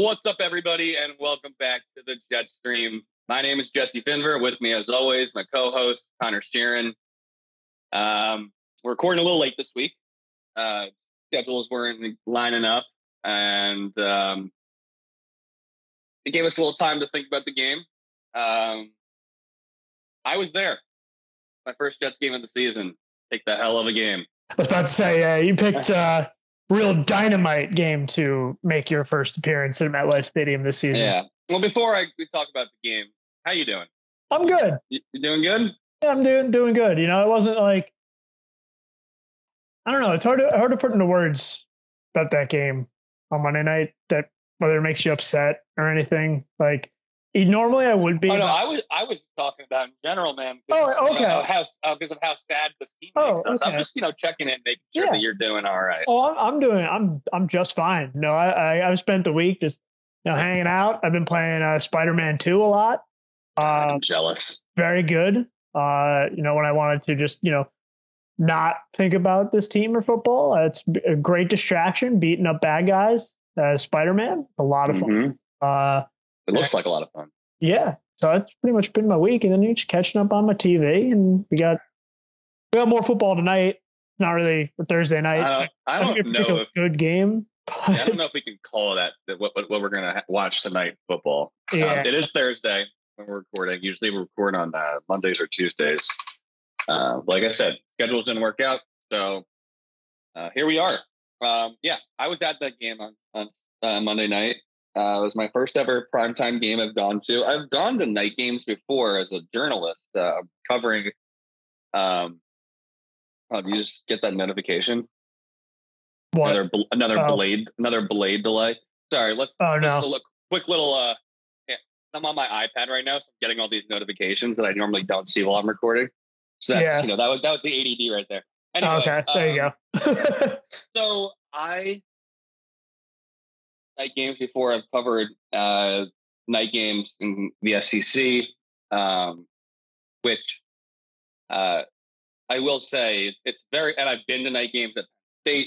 What's up, everybody, and welcome back to the Jet Stream. My name is Jesse Finver. With me, as always, my co-host, Connor Sheeran. We're recording a little late this week. Schedules weren't lining up, and it gave us a little time to think about the game. I was there. My first Jets game of the season. Take the hell of a game. I was about to say, you picked a real dynamite game to make your first appearance at MetLife Stadium this season. Yeah. Well, before we talk about the game, how you doing? I'm good. You doing good? Yeah, I'm doing good. You know, it wasn't like, I don't know. It's hard to put into words about that game on Monday night, that whether it makes you upset or anything. Like, normally I would be. Oh no, I was talking about in general, man. Oh, okay. Because of how sad this team makes us. Okay. I'm just checking in, making sure that you're doing all right. Oh, I'm just fine. No, I've spent the week just hanging out. I've been playing Spider-Man 2 a lot. I'm jealous. Very good. When I wanted to just not think about this team or football, it's a great distraction. Beating up bad guys as Spider-Man, a lot of fun. It looks like a lot of fun. Yeah. So that's pretty much been my week. And then you're just catching up on my TV. And we got more football tonight. Not really for Thursday night. I don't know if good game. I don't know if we can call that what we're going to watch tonight, football. Yeah. It is Thursday when we're recording. Usually we record on Mondays or Tuesdays. Like I said, schedules didn't work out. So here we are. I was at that game on Monday night. It was my first ever primetime game I've gone to. I've gone to night games before as a journalist, covering. Do you just get that notification? What? Another blade delay. Sorry, let's look. Quick little. I'm on my iPad right now, so I'm getting all these notifications that I normally don't see while I'm recording. So that's that was the ADD right there. Anyway, okay, there you go. So night games before. I've covered night games in the SEC, which I will say it's very. And I've been to night games at State.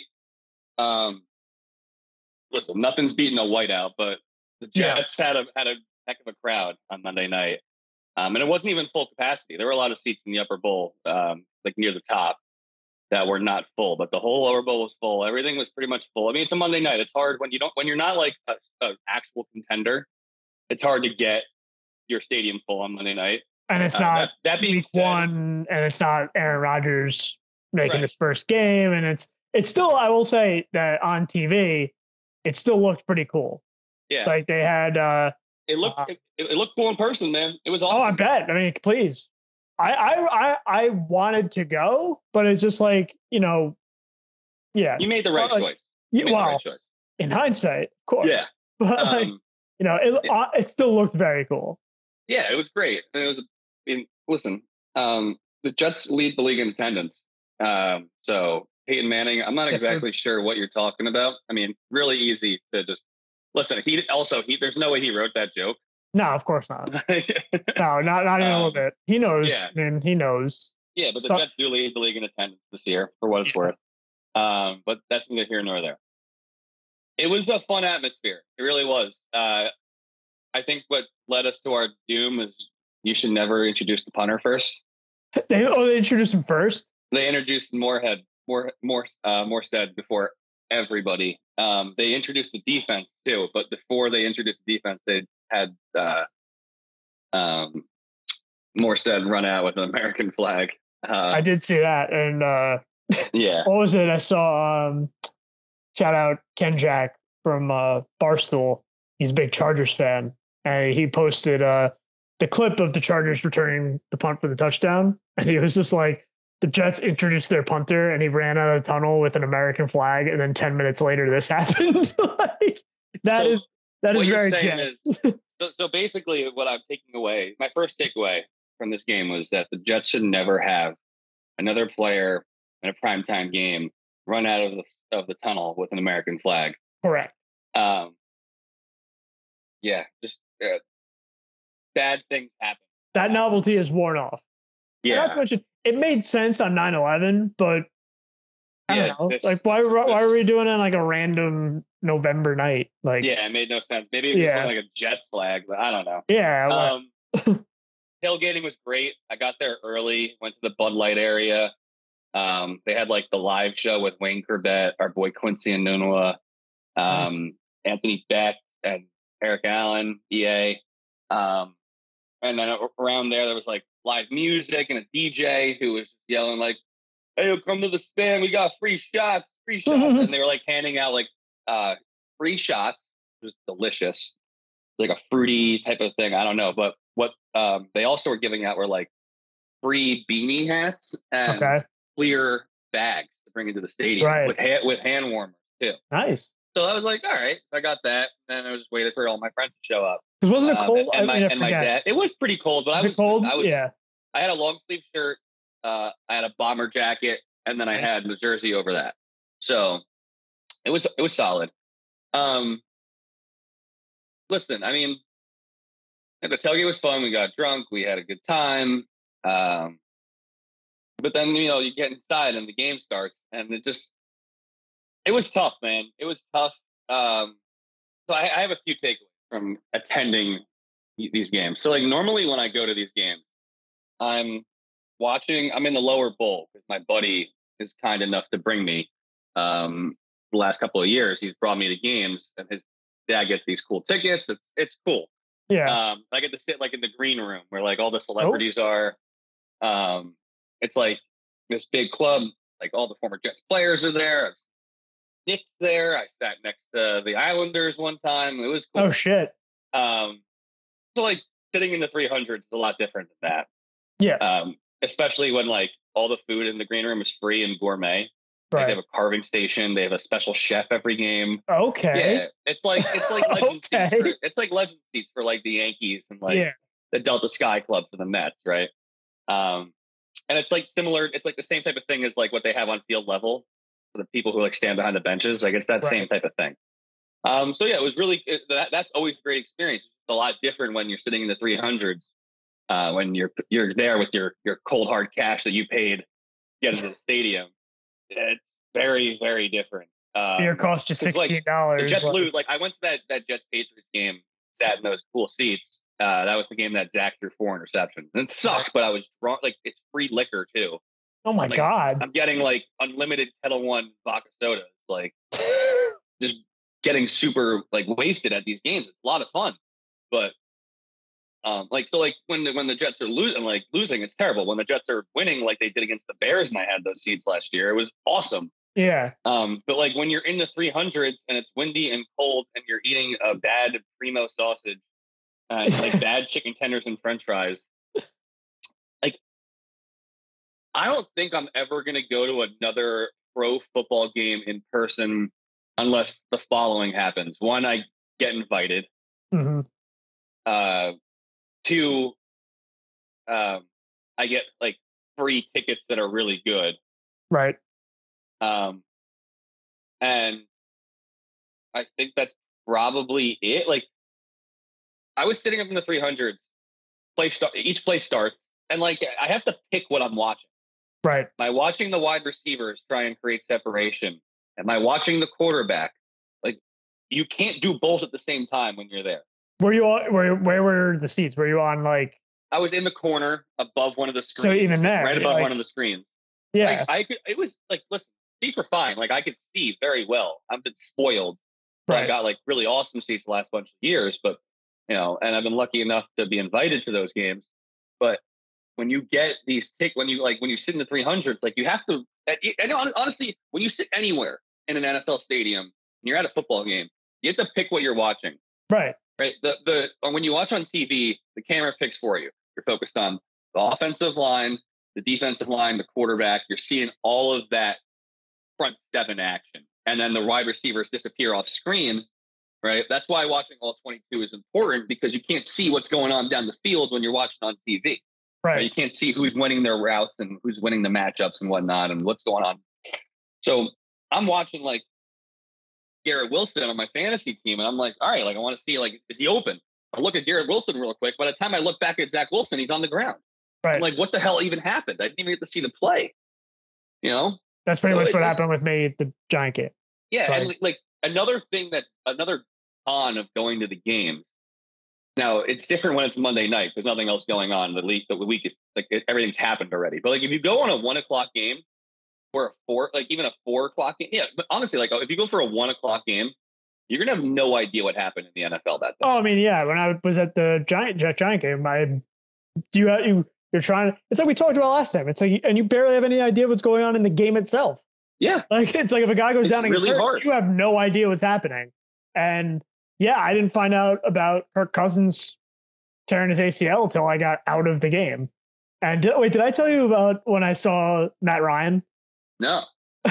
Listen, nothing's beating a whiteout, but the Jets had a heck of a crowd on Monday night, and it wasn't even full capacity. There were a lot of seats in the upper bowl, like near the top, that were not full, but the whole lower bowl was full. Everything was pretty much full. I mean, it's a Monday night. It's hard when you're not like an actual contender. It's hard to get your stadium full on Monday night. And it's not that being week said, one, and it's not Aaron Rodgers making his first game, and it's still. I will say that on TV, it still looked pretty cool. Yeah, like they had. It looked cool in person, man. It was awesome. Oh, I bet. I mean, please. I wanted to go, but it's just like, yeah. You made the right choice. The right choice. In hindsight, of course. Yeah. But it still looked very cool. Yeah, it was great. Listen, the Jets lead the league in attendance. So Peyton Manning, I'm not exactly sure what you're talking about. I mean, really easy to just listen. There's no way he wrote that joke. No, of course not. No, not even a little bit. He knows. Yeah. I mean, he knows. Yeah, but the Jets do lead the league in attendance this year, for what it's worth. But that's neither here nor there. It was a fun atmosphere. It really was. I think what led us to our doom is you should never introduce the punter first. They introduced him first? They introduced Morstead before everybody. They introduced the defense too, but before they introduced the defense, they had Morstead run out with an American flag. I did see that, and yeah. What was it? I saw shout out Ken Jack from Barstool. He's a big Chargers fan, and he posted the clip of the Chargers returning the punt for the touchdown, and he was just like, the Jets introduced their punter, and he ran out of the tunnel with an American flag, and then 10 minutes later, this happened. That is very Jets. So basically, what I'm taking away, my first takeaway from this game was that the Jets should never have another player in a primetime game run out of the tunnel with an American flag. Correct. Just bad things happen. That novelty is worn off. Yeah. Not to mention, it made sense on 9/11, but I don't know. Why are we doing it on like a random November night. Like, yeah, it made no sense. Maybe it was like a Jets flag, but I don't know. Yeah. Tailgating was great. I got there early, went to the Bud Light area. They had like the live show with Wayne Corbett, our boy Quincy Enunwa, Nice. Anthony Beck, and Eric Allen, EA. And then around there was like live music and a DJ who was yelling like, "Hey, come to the stand. We got free shots, free shots." And they were like handing out like free shots, which was delicious, like a fruity type of thing. I don't know, but what they also were giving out were like free beanie hats and clear bags to bring into the stadium with hand warmers too. Nice. So I was like, all right, I got that. And I was just waiting for all my friends to show up. Because wasn't it cold? And my dad, it was pretty cold, but cold? I had a long sleeve shirt. I had a bomber jacket, and then I had the jersey over that. So it was solid. Listen, I mean, the tailgate was fun. We got drunk. We had a good time. But then, you get inside and the game starts, and it was tough, man. It was tough. So I have a few takeaways from attending these games. So like normally when I go to these games, I'm in the lower bowl because my buddy is kind enough to bring me. The last couple of years, he's brought me to games, and his dad gets these cool tickets. It's cool. Yeah. I get to sit like in the green room where like all the celebrities are. It's like this big club, like all the former Jets players are there. Nick's there. I sat next to the Islanders one time. It was cool. Oh shit. So like sitting in the 300s is a lot different than that. Yeah. Especially when like all the food in the green room is free and gourmet. Right. Like, they have a carving station. They have a special chef every game. Okay. Yeah, it's like legend seats. It's like legend seats for like the Yankees and like the Delta Sky Club for the Mets, right? And it's like similar. It's like the same type of thing as like what they have on field level for the people who like stand behind the benches. Like it's that same type of thing. So yeah, it was really that's always a great experience. It's a lot different when you're sitting in the 300s, when you're there with your cold hard cash that you paid to get into the stadium. It's very, very different. Beer cost you $16. The Jets lose. Like I went to that Jets Patriots game, sat in those cool seats. That was the game that Zach threw 4 interceptions. And it sucked, but I was drunk. Like it's free liquor too. Oh my God. I'm getting like unlimited Kettle One vodka sodas. Like just getting super like wasted at these games. It's a lot of fun. But when the Jets are losing, it's terrible. When the Jets are winning, like they did against the Bears, and I had those seats last year, it was awesome. Yeah. But like when you're in the 300s and it's windy and cold, and you're eating a bad primo sausage, like bad chicken tenders and French fries, like I don't think I'm ever gonna go to another pro football game in person unless the following happens. One, I get invited. Mm-hmm. 2, I get like free tickets that are really good. Right. And I think that's probably it. Like I was sitting up in the 300s, each play starts, and like I have to pick what I'm watching. Right. Am I watching the wide receivers try and create separation? Am I watching the quarterback? Like you can't do both at the same time when you're there. Were you on, where were the seats? Were you on like? I was in the corner above one of the screens. So even there, right above one of the screens. Yeah, like, it was like, listen, seats were fine. Like I could see very well. I've been spoiled. Right. I got like really awesome seats the last bunch of years, but and I've been lucky enough to be invited to those games. But when you get these when you sit in the 300s, like you have to. And honestly, when you sit anywhere in an NFL stadium and you're at a football game, you have to pick what you're watching. Right. Right. When you watch on TV, the camera picks for you. You're focused on the offensive line, the defensive line, the quarterback. You're seeing all of that front 7 action. And then the wide receivers disappear off screen. Right. That's why watching all 22 is important, because you can't see what's going on down the field when you're watching on TV. Right. You can't see who's winning their routes and who's winning the matchups and whatnot and what's going on. So I'm watching like Garrett Wilson on my fantasy team, and I'm like, all right, like I want to see, like, is he open? I look at Garrett Wilson real quick. By the time I look back at Zach Wilson, he's on the ground. Right. I'm like, what the hell even happened? I didn't even get to see the play. That's pretty much what happened with me at the Giant game. Yeah, so and like another thing that's another con of going to the games. Now it's different when it's Monday night. There's nothing else going on. The week is like everything's happened already. But like if you go on a 1 o'clock game or even a 4 o'clock game, yeah. But honestly, like if you go for a 1 o'clock game, you're gonna have no idea what happened in the NFL that day. Oh, I mean, yeah. When I was at the Giant game, you're trying. It's like we talked about last time. It's like, and you barely have any idea what's going on in the game itself. Yeah, like it's like if a guy goes down and really gets hurt, hard. You have no idea what's happening. And yeah, I didn't find out about Kirk Cousins tearing his ACL until I got out of the game. And did I tell you about when I saw Matt Ryan? No.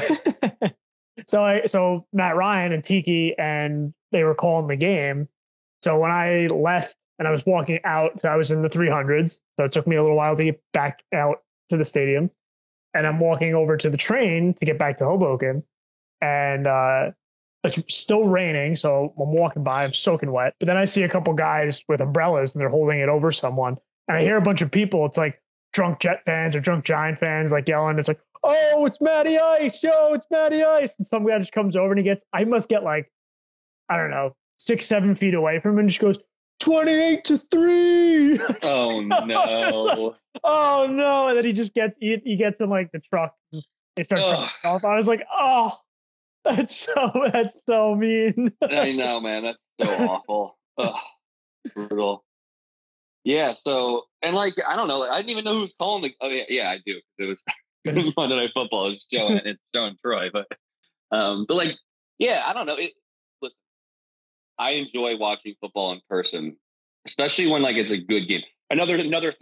So Matt Ryan and Tiki, and they were calling the game. So when I left and I was walking out, so I was in the 300s. So it took me a little while to get back out to the stadium. And I'm walking over to the train to get back to Hoboken. And it's still raining. So I'm walking by, I'm soaking wet. But then I see a couple guys with umbrellas and they're holding it over someone. And I hear a bunch of people. It's like drunk Jet fans or drunk Giant fans like yelling. It's like, oh, it's Matty Ice. Yo, it's Matty Ice. And some guy just comes over and I must get like, I don't know, 6-7 feet away from him and just goes, 28-3. Oh no. Oh no. And then he just gets in like the truck and they start trucking off. I was like, oh, that's so mean. I know, man. That's so awful. Ugh, brutal. Yeah. So, and like, I don't know. Like, I didn't even know who was calling the. Oh yeah, I do. It was Monday Night Football. It's Joe and Troy, but like, yeah, I don't know. Listen, I enjoy watching football in person, especially when like it's a good game. Another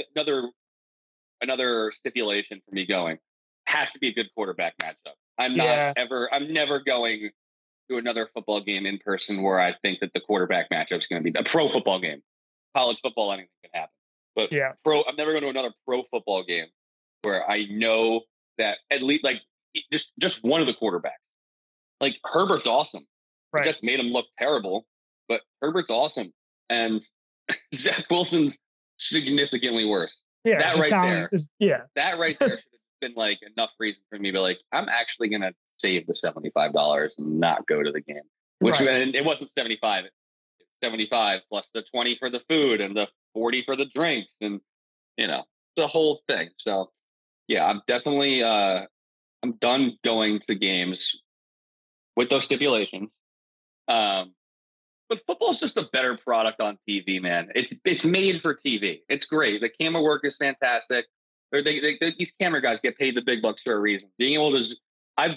stipulation for me going has to be a good quarterback matchup. I'm never going to another football game in person where I think that the quarterback matchup is going to be a pro football game. College football, anything can happen. But yeah, I'm never going to another pro football game where I know that at least like just one of the quarterbacks. Like Herbert's awesome. Right. Just made him look terrible, but Herbert's awesome. And Zach Wilson's significantly worse. Yeah, that right there. That right there should have been like enough reason for me to be like, I'm actually going to save the $75 and not go to the game. Which and it wasn't 75. 75 plus the 20 for the food and the 40 for the drinks and the whole thing. So yeah, I'm definitely I'm done going to games with those stipulations. But football's just a better product on TV, man. It's made for TV. It's great. The camera work is fantastic. These camera guys get paid the big bucks for a reason. Being able to, I've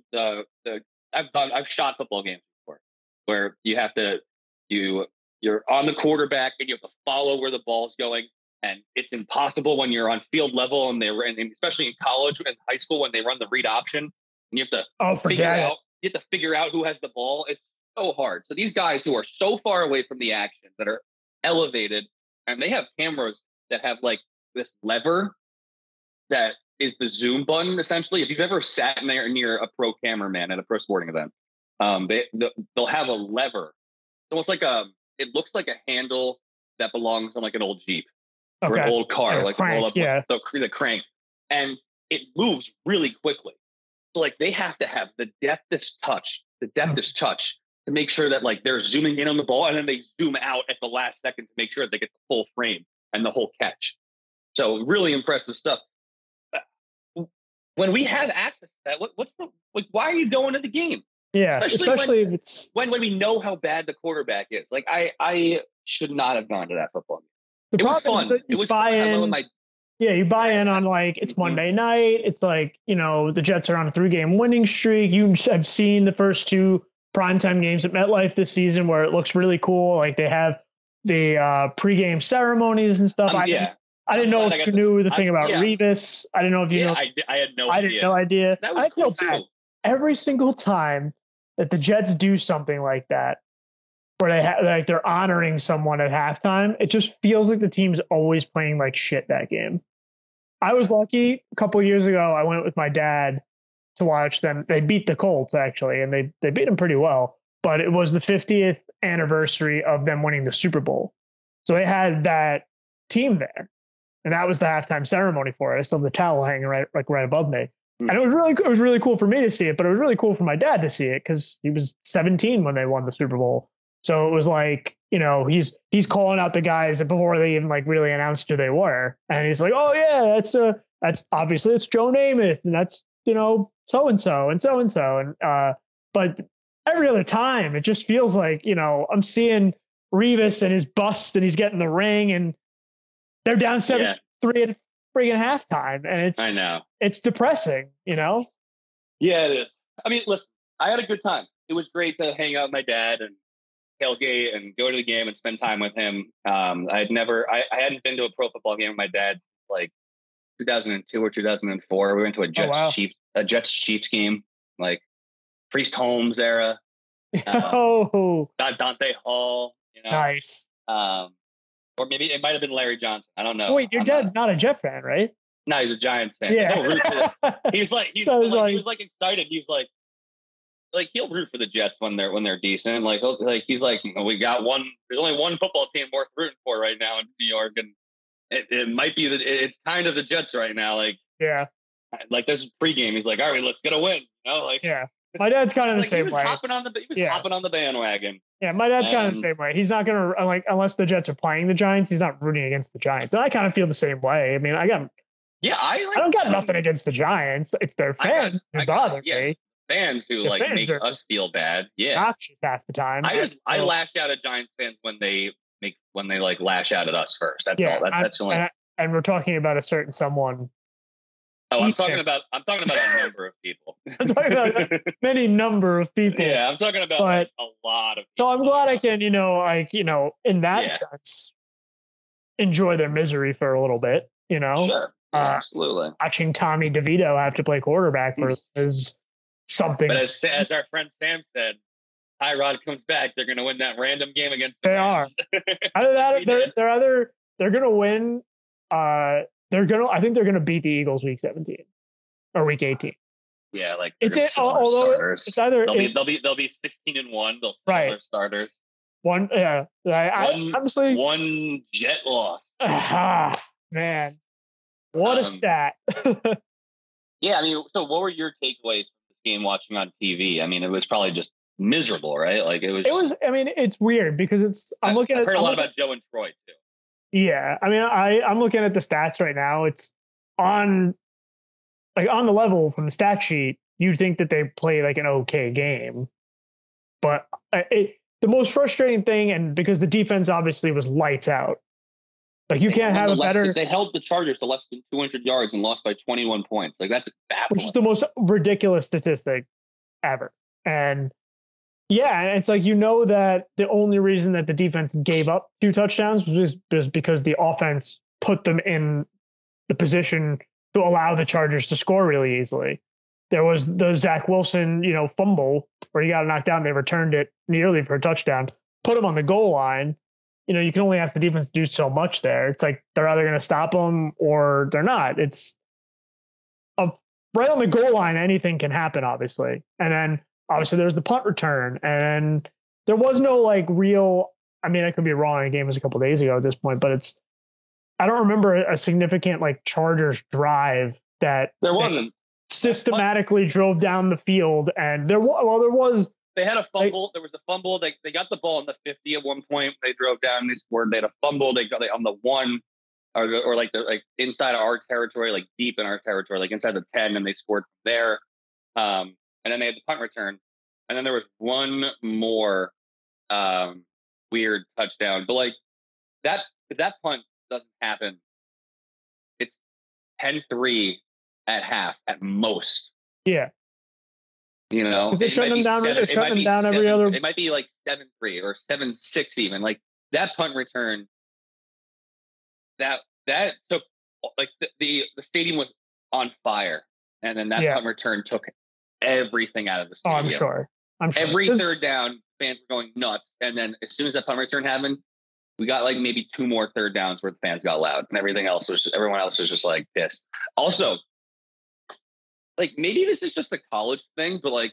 shot football games before, where you have to, you're on the quarterback and you have to follow where the ball's going, and it's impossible when you're on field level and especially in college and high school when they run the read option and you have to figure out who has the ball. It's so hard. So these guys who are so far away from the action, that are elevated, and they have cameras that have like this lever that is the zoom button, essentially. If you've ever sat in there near a pro cameraman at a pro sporting event, they'll have a lever. It's almost like it looks like a handle that belongs on like an old Jeep or an old car, like crank, the crank, and it moves really quickly. So like they have to have the deftest touch to make sure that like they're zooming in on the ball, and then they zoom out at the last second to make sure that they get the full frame and the whole catch. So really impressive stuff. When we have access to that, what's the like? Why are you going to the game? Yeah, especially if it's when we know how bad the quarterback is. Like I should not have gone to that football game. It was fun. It was fun. You buy in on like it's Monday night. It's like the Jets are on a 3-game winning streak. You have seen the first 2 primetime games at MetLife this season where it looks really cool. Like they have the pregame ceremonies and stuff. I didn't know if you knew the thing about Revis. I didn't know if you know. I had no idea. I had no idea. That was cool bad every single time that the Jets do something like that, where they're honoring someone at halftime. It just feels like the team's always playing like shit that game. I was lucky a couple of years ago. I went with my dad to watch them. They beat the Colts actually, and they beat them pretty well. But it was the 50th anniversary of them winning the Super Bowl, so they had that team there, and that was the halftime ceremony for it. I still have the towel hanging right above me. And it was really cool for me to see it, but it was really cool for my dad to see it because he was 17 when they won the Super Bowl. So it was like, he's calling out the guys before they even like really announced who they were. And he's like, oh yeah, that's obviously it's Joe Namath, and that's, so and so and so and so. And but every other time it just feels like, I'm seeing Revis and his bust and he's getting the ring and they're down 7-3 at friggin' halftime. And I know. It's depressing, Yeah, it is. I mean, listen, I had a good time. It was great to hang out with my dad and tailgate and go to the game and spend time with him. I hadn't been to a pro football game with my dad since like 2002 or 2004. We went to a Jets Chiefs game, like Priest Holmes era. Dante Hall, Nice. Or maybe it might have been Larry Johnson. I don't know. Wait, your dad's not a Jet fan, right? No, he's a Giants fan. Yeah. He was like excited. He's like he'll root for the Jets when they're decent. He's like, we got one. There's only one football team worth rooting for right now in New York, and it might be it's kind of the Jets right now. Like this is pregame. He's like, all right, let's get a win. Yeah. My dad's kind of the same way. He was hopping on the bandwagon. Yeah, my dad's kind of the same way. He's not gonna unless the Jets are playing the Giants. He's not rooting against the Giants, and I kind of feel the same way. I mean, I don't got nothing against the Giants. It's their fans who bother me. Fans who make us feel bad. Yeah, obnoxious half the time. I lash out at Giants fans when they lash out at us first. That's all. That's the only. And we're talking about a certain someone. Oh, I'm talking about a number of people. I'm talking about many number of people. Yeah, I'm talking about a lot of people. So I'm glad I can, in that sense, enjoy their misery for a little bit, Sure. Absolutely. Watching Tommy DeVito have to play quarterback is something. But as our friend Sam said, Tyrod comes back, they're going to win that random game against the Rams. Either that, they're going to win. I think they're gonna beat the Eagles week 17 or week 18. Yeah, it's either they'll be 16-1. They'll sell their starters. Honestly, one Jet loss. Man, what a stat. Yeah, I mean, so what were your takeaways from this game watching on TV? I mean, it was probably just miserable, right? Like it was. I mean, it's weird because I've heard a lot about Joe and Troy too. Yeah, I mean, I'm looking at the stats right now. It's on the level from the stat sheet. You'd think that they play like an okay game, but the most frustrating thing, and because the defense obviously was lights out, you can't have a better. They held the Chargers to less than 200 yards and lost by 21 points. That's baffling. Which is the most ridiculous statistic ever, and. Yeah, and it's that the only reason that the defense gave up 2 touchdowns was because the offense put them in the position to allow the Chargers to score really easily. There was the Zach Wilson, fumble where he got knocked down. They returned it nearly for a touchdown, put him on the goal line. You can only ask the defense to do so much there. It's like they're either going to stop them or they're not. It's right on the goal line. Anything can happen, obviously. And then obviously there's the punt return, and there was no real. I mean, I could be wrong. The game was a couple of days ago at this point, but I don't remember a significant Chargers drive that there wasn't systematically drove down the field, and there was. They had a fumble. There was a fumble. They got the ball in the 50 at one point. They drove down. They scored. They had a fumble. They on the 1 or inside of our territory, deep in our territory, inside the 10, and they scored there. And then they had the punt return. And then there was one more weird touchdown. But if that punt doesn't happen, it's 10-3 at half at most. Yeah. Because they're shutting them down. They're shutting them down every other. It might be 7-3 or 7-6 even. That punt return. That took the stadium was on fire, and then that punt return took everything out of the stadium. Oh, I'm sure. Every third down, fans were going nuts, and then as soon as that punt return happened, we got maybe 2 more third downs where the fans got loud, and everyone else was just pissed. Also, maybe this is just a college thing, but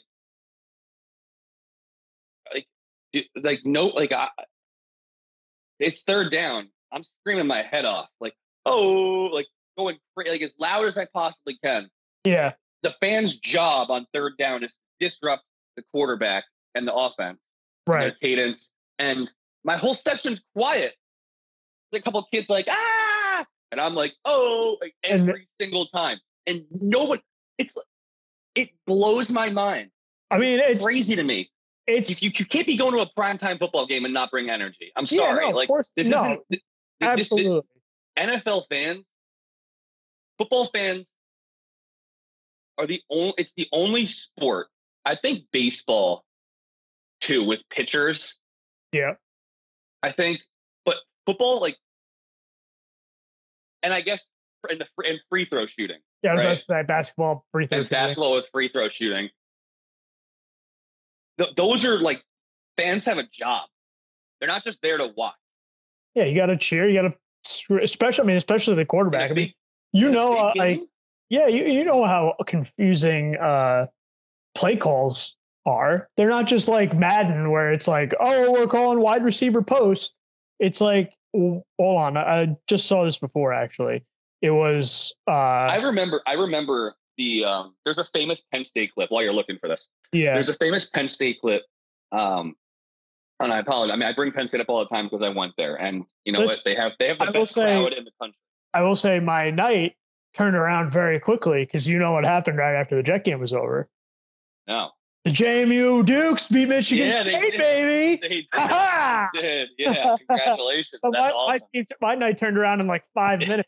it's third down. I'm screaming my head off, going as loud as I possibly can. Yeah. the fans' job on third down is to disrupt the quarterback and the offense, right? Their cadence, and my whole section's quiet. There's a couple of kids like and I'm like, oh, like every single time, and nobody. It blows my mind. I mean, it's crazy to me. It's you can't be going to a primetime football game and not bring energy. I'm sorry. Yeah, no, like of course, this no, isn't absolutely. NFL fans, football fans are it's the only sport. I think baseball too, with pitchers. Yeah. I think, but football, like, and I guess in free throw shooting. Yeah, I was right? about to say basketball, free throw shooting. Basketball with free throw shooting. Those are like, fans have a job. They're not just there to watch. Yeah, you got to cheer. You got to, especially the quarterback. You know how confusing play calls are. They're not just like Madden where it's like, oh, we're calling wide receiver post. It's like, hold on, I just saw this before actually. It was. I remember the. There's a famous Penn State clip. While you're looking for this, there's a famous Penn State clip. And I apologize. I mean, I bring Penn State up all the time because I went there, and you know what? They have the best crowd in the country. I will say my night turned around very quickly because you know what happened right after the Jet game was over. No. The JMU Dukes beat Michigan State, baby. They did. Yeah. Congratulations. So That's awesome. My night turned around in like 5 minutes.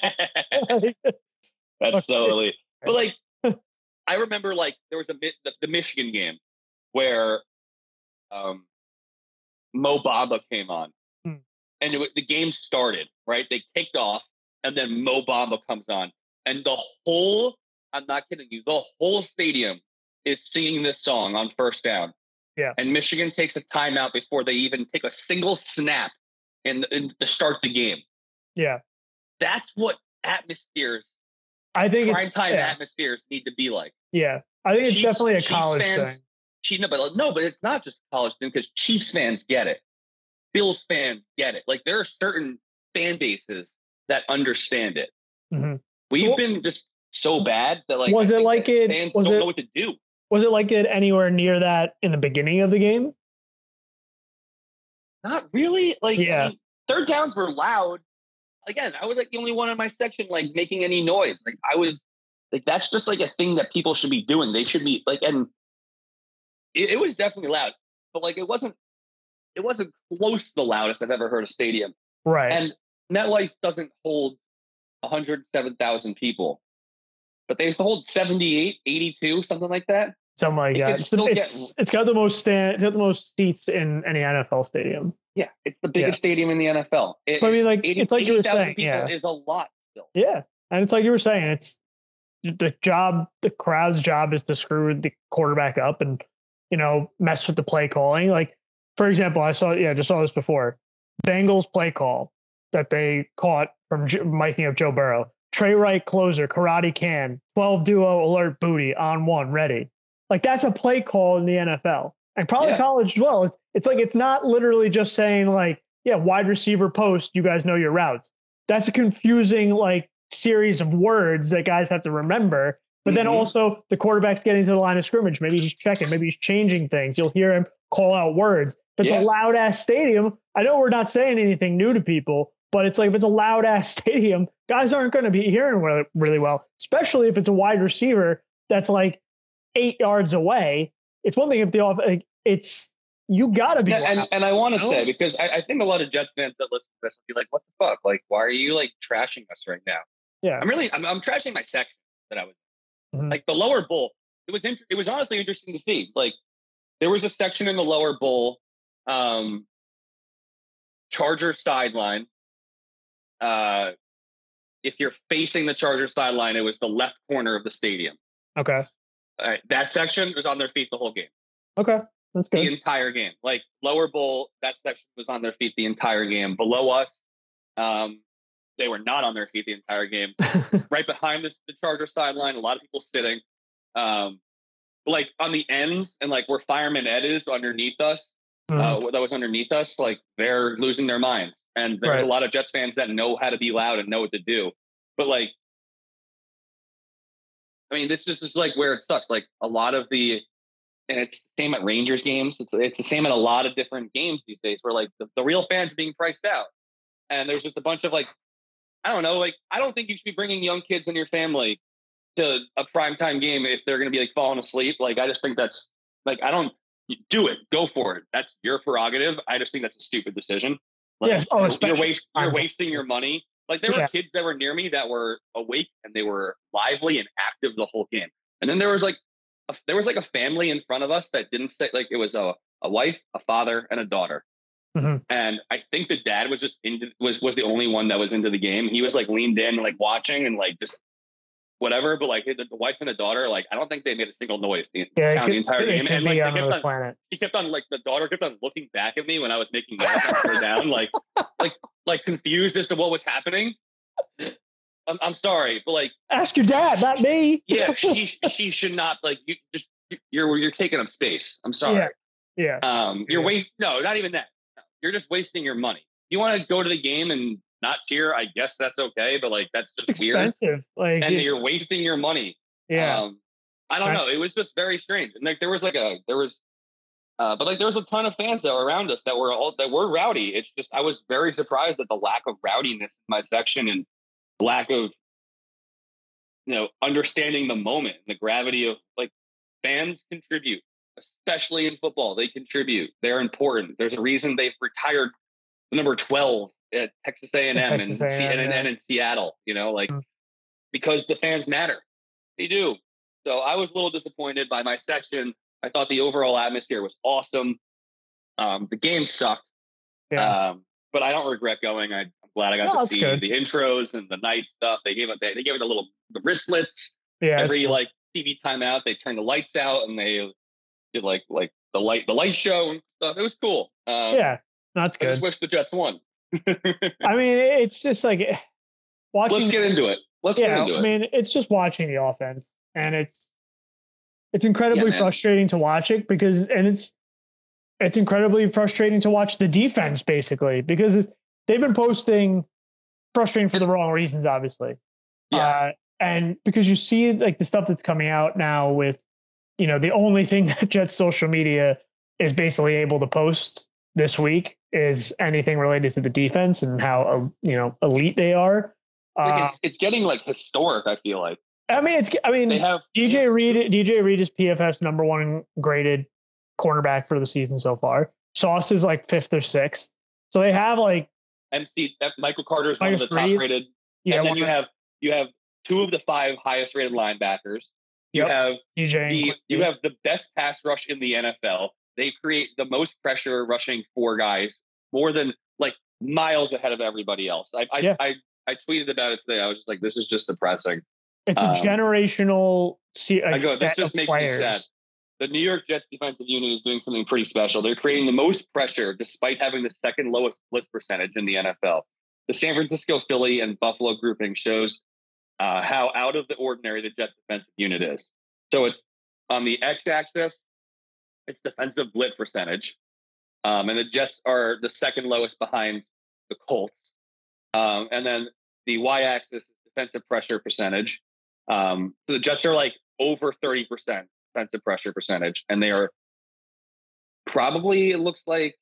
That's so elite. But like, I remember like there was the Michigan game where Mo Bamba came on, and the game started, right? They kicked off, and then Mo Bamba comes on, and I'm not kidding you, the whole stadium is singing this song on first down. Yeah. And Michigan takes a timeout before they even take a single snap to start the game. Yeah. That's what atmospheres, I think primetime atmospheres need to be like. Yeah. I think it's definitely a college fans, thing. But it's not just a college thing because Chiefs fans get it. Bills fans get it. Like there are certain fan bases that understand it. Mm-hmm. We've been just so bad that like fans don't know what to do. Was it like it anywhere near that in the beginning of the game? Not really. Like, yeah. I mean, third downs were loud. Again, I was like the only one in my section like making any noise. Like I was like, that's just like a thing that people should be doing. They should be like, and it was definitely loud, but like it wasn't close to the loudest I've ever heard a stadium. Right. And MetLife doesn't hold 107,000 people, but they hold 78, 82, something like that. Something like that. It's got the most seats in any NFL stadium. Yeah, it's the biggest stadium in the NFL. But I mean, like 80, it's like you were saying, is a lot still. Yeah, and it's like you were saying, it's the crowd's job is to screw the quarterback up and mess with the play calling. Like for example, just saw this before. Bengals play call that they caught from miking up Joe Burrow. Trey Wright closer, karate can, 12 duo alert booty on one ready. Like that's a play call in the NFL and probably college as well. It's like, it's not literally just saying like, wide receiver post, you guys know your routes. That's a confusing like series of words that guys have to remember. But then also the quarterback's getting to the line of scrimmage. Maybe he's checking, maybe he's changing things. You'll hear him call out words. If it's a loud ass stadium, I know we're not saying anything new to people, but it's like, if it's a loud ass stadium, guys aren't going to be hearing really, really well, especially if it's a wide receiver that's like 8 yards away. It's one thing if you got to be. And I want to say, because I think a lot of Jets fans that listen to this will be like, what the fuck? Like, why are you like trashing us right now? Yeah. I'm trashing my section that I was like the lower bowl. It was honestly interesting to see. Like there was a section in the lower bowl, Chargers sideline. If you're facing the Chargers sideline, it was the left corner of the stadium. Okay. All right. That section was on their feet the whole game. Okay. That's good. The entire game. Like lower bowl, that section was on their feet the entire game. Below us, they were not on their feet the entire game. Right behind the Charger sideline, a lot of people sitting. Like on the ends and like where Fireman Ed is underneath us, that was underneath us, like they're losing their minds. And there's a lot of Jets fans that know how to be loud and know what to do. But like, I mean, this just is like where it sucks. Like a lot of and it's the same at Rangers games. It's the same at a lot of different games these days where like the real fans are being priced out. And there's just a bunch of like, I don't know, like, I don't think you should be bringing young kids in your family to a primetime game if they're going to be like falling asleep. Like, I just think that's like, do it, go for it. That's your prerogative. I just think that's a stupid decision. Like, yes. You're wasting your money. Like there were kids that were near me that were awake and they were lively and active the whole game. And then there was like a family in front of us that didn't say, like, it was a wife, a father, and a daughter. Mm-hmm. And I think the dad was just was the only one that was into the game. He was like leaned in, like watching and like just whatever. But like the wife and the daughter, like I don't think they made a single noise the entire game. And like she kept on like the daughter kept on looking back at me when I was making noise her down, like confused as to what was happening. I'm sorry, but like ask your dad, not me. Yeah, she should not, like, you're taking up space. I'm sorry. Yeah. Not even that. You're just wasting your money. You want to go to the game and not cheer, I guess that's okay, but like that's just expensive. Weird. Like, and you're wasting your money. Yeah. I don't know. It was just very strange. And like there was a ton of fans that were around us that were rowdy. It's just I was very surprised at the lack of rowdiness in my section and lack of understanding the moment and the gravity of, like, fans contribute, especially in football. They contribute. They're important. There's a reason they've retired the number 12 at Texas A&M and in Seattle, because the fans matter. They do. So I was a little disappointed by my section. I thought the overall atmosphere was awesome. The game sucked. Yeah. But I don't regret going. I'm glad I got to see the intros and the night stuff. They gave it the wristlets. Yeah. Every like TV timeout, they turned the lights out and they did like the light show and stuff. It was cool. That's good. I just wish the Jets won. I mean, it's just like watching. Let's get into it. I mean, it's just watching the offense, and it's incredibly frustrating to watch it because it's incredibly frustrating to watch the defense basically because they've been posting frustrating for the wrong reasons, obviously. Yeah. And because you see like the stuff that's coming out now with, the only thing that Jets social media is basically able to post this week is anything related to the defense and how, elite they are. It's getting like historic, I feel like. They have DJ Reed is PFF's number one graded cornerback for the season so far. Sauce is like 5th or 6th. So they have like Michael Carter is one of the top rated. Yeah, and then you have 2 of the 5 highest rated linebackers. You have you have the best pass rush in the NFL. They create the most pressure rushing 4 guys, more than like miles ahead of everybody else. I tweeted about it today. I was just like, this is just depressing. It's a generational this just makes me sad. The New York Jets defensive unit is doing something pretty special. They're creating the most pressure despite having the second lowest blitz percentage in the NFL. The San Francisco, Philly, and Buffalo grouping shows how out of the ordinary the Jets defensive unit is. So it's on the x-axis, it's defensive blitz percentage. And the Jets are the second lowest behind the Colts. And then the y-axis is defensive pressure percentage. So the Jets are like over 30% defensive pressure percentage, and they are probably, it looks like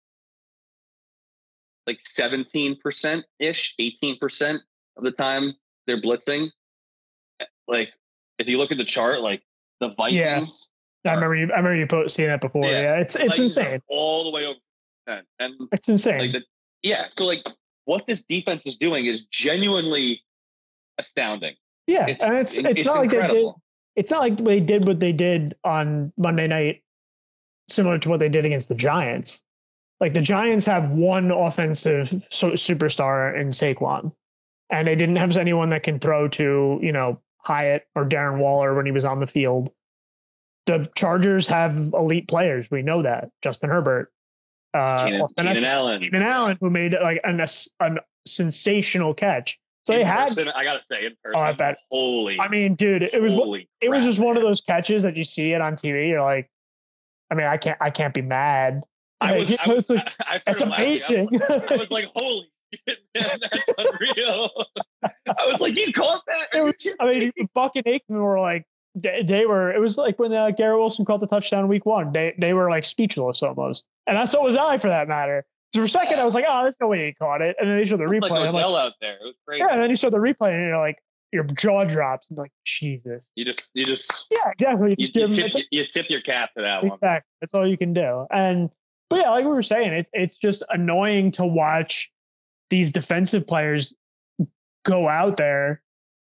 17% ish, 18% of the time they're blitzing. Like if you look at the chart, like the Vikings. I remember you seeing that before. Yeah, it's insane. All the way over 10%. And it's insane. So like what this defense is doing is genuinely astounding. Yeah, and it's not like incredible. It's not like they did what they did on Monday night, similar to what they did against the Giants. Like the Giants have one offensive superstar in Saquon, and they didn't have anyone that can throw to, Hyatt or Darren Waller when he was on the field. The Chargers have elite players. We know that. Justin Herbert, Keenan Allen, who made like a sensational catch. So they had. I gotta say, in person. Oh, I bet. Holy. I mean, dude, it was just one of those catches that you see it on TV. You're like, I mean, I can't be mad. That's amazing. I was like, holy shit, man, that's unreal. I was like, you caught that? It was, I mean, Buck and Aikman were like, they were, it was like when Garrett Wilson caught the touchdown week 1. They were like speechless almost. And that's what was I for that matter. So for a second, I was like, oh, there's no way he caught it. And then they showed the replay. Like Odell out there. It was crazy. Yeah, and then you saw the replay and you're like, your jaw drops and like, Jesus. You just yeah, exactly. You tip your cap to that one. Exactly. That's all you can do. But yeah, like we were saying, it's just annoying to watch these defensive players go out there,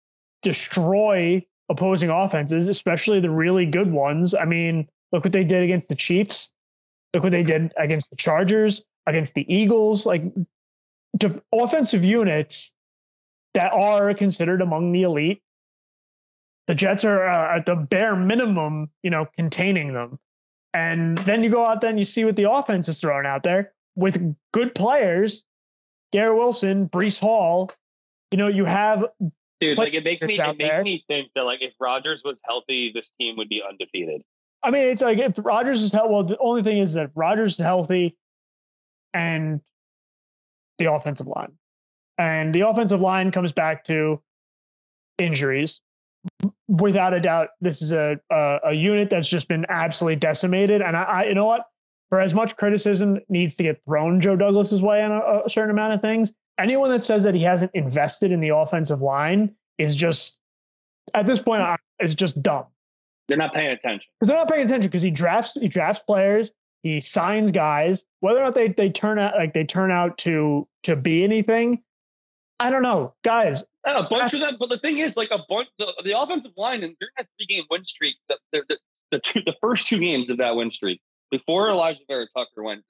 destroy opposing offenses, especially the really good ones. I mean, look what they did against the Chiefs. Look what they did against the Chargers, against the Eagles. Like offensive units that are considered among the elite. The Jets are at the bare minimum, containing them. And then you go out there and you see what the offense is throwing out there with good players, Garrett Wilson, Breece Hall. You have dude. Like it makes me think that like if Rodgers was healthy, this team would be undefeated. I mean, it's like if Rodgers is healthy. Well, the only thing is that Rodgers is healthy, and the offensive line. And the offensive line comes back to injuries. Without a doubt, this is a unit that's just been absolutely decimated. And I you know what? For as much criticism needs to get thrown Joe Douglas's way on a certain amount of things, anyone that says that he hasn't invested in the offensive line is just, at this point, is just dumb. They're not paying attention. Because they're not paying attention because he drafts players, he signs guys. Whether or not they turn out to be anything, I don't know, guys. A bunch of them, but the thing is, like the offensive line, and during that 3-game win streak, the first 2 games of that win streak, before Elijah Vera Tucker went,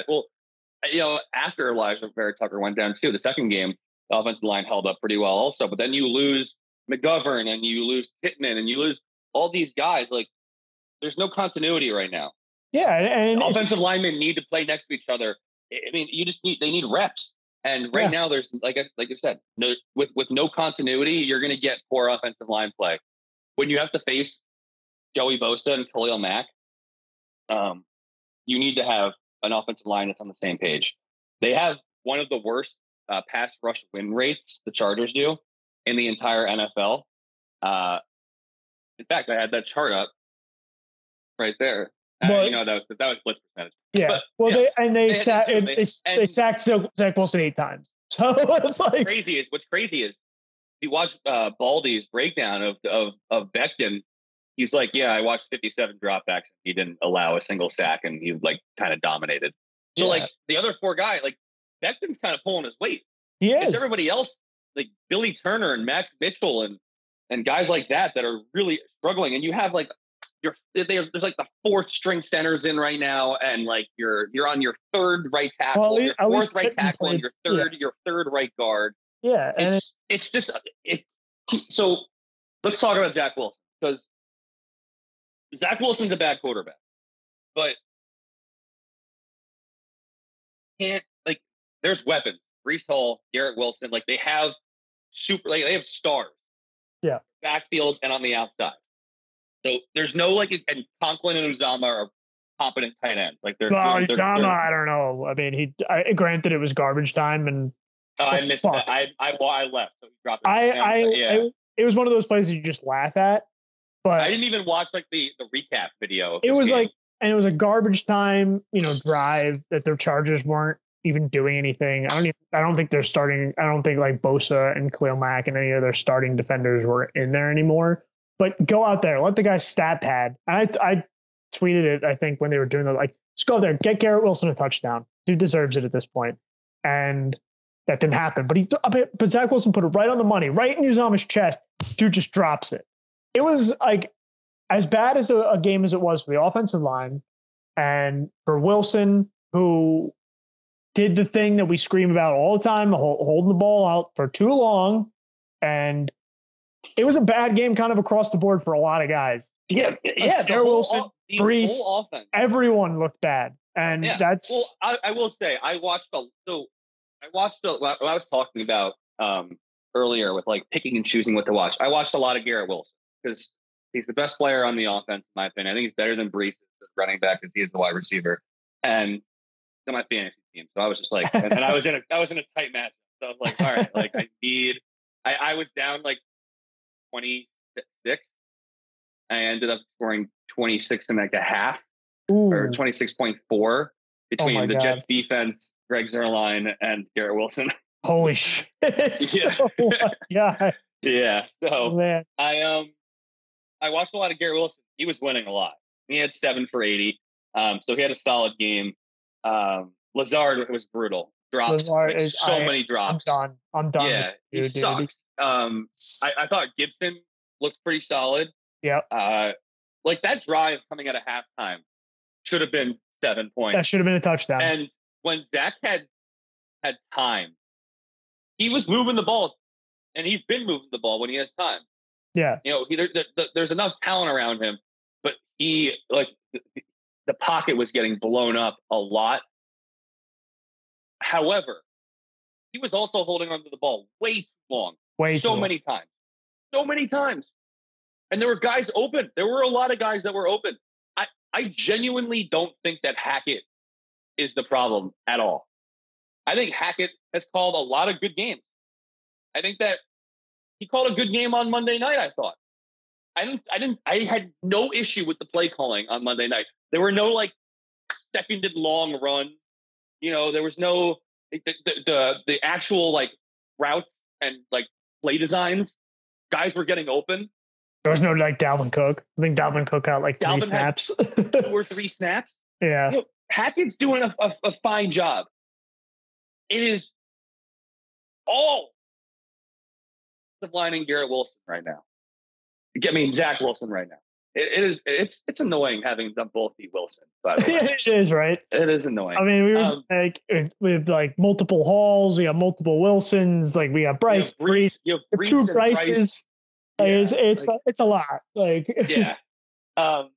after Elijah Vera Tucker went down too, the second game, the offensive line held up pretty well also. But then you lose McGovern and you lose Pittman and you lose all these guys. Like, there's no continuity right now. Yeah, and offensive linemen need to play next to each other. I mean, they need reps. And right now, there's like I said, with no continuity, you're going to get poor offensive line play. When you have to face Joey Bosa and Khalil Mack, you need to have an offensive line that's on the same page. They have one of the worst pass rush win rates, the Chargers do, in the entire NFL. In fact, I had that chart up right there. But, that was blitz percentage. Yeah. But, they sacked Zach Wilson 8 times. So it's like what's crazy is you watch Baldy's breakdown of Becton. He's like, yeah, I watched 57 dropbacks. He didn't allow a single sack, and he like kind of dominated. So like the other 4 guys, like Becton's kind of pulling his weight. He is. It's everybody else, like Billy Turner and Max Mitchell and guys like that are really struggling. And you have like there's like the 4th string centers in right now, and like you're on your 3rd right tackle, your 4th right tackle, and your third right guard. Yeah, and it's just it. So let's talk about Zach Wilson, because Zach Wilson's a bad quarterback, but there's weapons. Breece Hall, Garrett Wilson, like they have they have stars. Yeah, backfield and on the outside. So there's no and Conklin and Uzomah are competent tight ends. Like Uzomah, I don't know. I mean, granted it was garbage time, and I missed that. I left, so he dropped it. It was one of those plays you just laugh at. But I didn't even watch like the recap video. It was and it was a garbage time, drive that their Chargers weren't even doing anything. I don't think they're starting. I don't think like Bosa and Khalil Mack and any of their starting defenders were in there anymore. But go out there, let the guy stat pad. And I tweeted it, I think, when they were doing the just go there, get Garrett Wilson a touchdown. Dude deserves it at this point. And that didn't happen. But Zach Wilson put it right on the money, right in Uzomah's chest. Dude just drops it. It was like as bad as a game as it was for the offensive line, and for Wilson, who did the thing that we scream about all the time, holding the ball out for too long. And it was a bad game kind of across the board for a lot of guys. Yeah. Garrett Wilson, Breece, everyone looked bad. And that's... Well, I will say, I watched what I was talking about earlier with like picking and choosing what to watch. I watched a lot of Garrett Wilson because he's the best player on the offense, in my opinion. I think he's better than Breece as running back because he is the wide receiver. And to my fantasy team. So I was just like, and I was in a tight match. So I was like, all right, like I need I was down like 26. I ended up scoring 26 and like a half. Ooh. Or 26.4 between the Jets defense, Greg Zuerlein, and Garrett Wilson. Holy shit. Yeah. Oh my God. Yeah. So man. I watched a lot of Garrett Wilson. He was winning a lot. He had 7 for 80. So he had a solid game. Lazard was brutal. Drops. Many drops. I'm done. Yeah, he sucks. I thought Gibson looked pretty solid. Yep. Like that drive coming out of halftime should have been 7 points. That should have been a touchdown. And when Zach had time, he was moving the ball, and he's been moving the ball when he has time. Yeah. You know, there's enough talent around him, but he the pocket was getting blown up a lot. However, he was also holding onto the ball way too long. Many times. So many times. And there were guys open. There were a lot of guys that were open. I genuinely don't think that Hackett is the problem at all. I think Hackett has called a lot of good games. I think that he called a good game on Monday night, I thought. I had no issue with the play calling on Monday night. There were no like seconded long run. You know, there was no the actual like routes and like play designs. Guys were getting open. There was no like Dalvin Cook. I think Dalvin Cook got like 3 snaps. 2 or 3 snaps. Yeah. You know, Hackett's doing a fine job. It is all lining Garrett Wilson right now. I mean, Zach Wilson right now. It's annoying having them both be Wilson. But it is, right? It is annoying. I mean, we have like multiple Halls, we have multiple Wilsons, like we have Bryce, Breece, 2 Bryces. Yeah, it's a lot. Like yeah. Can't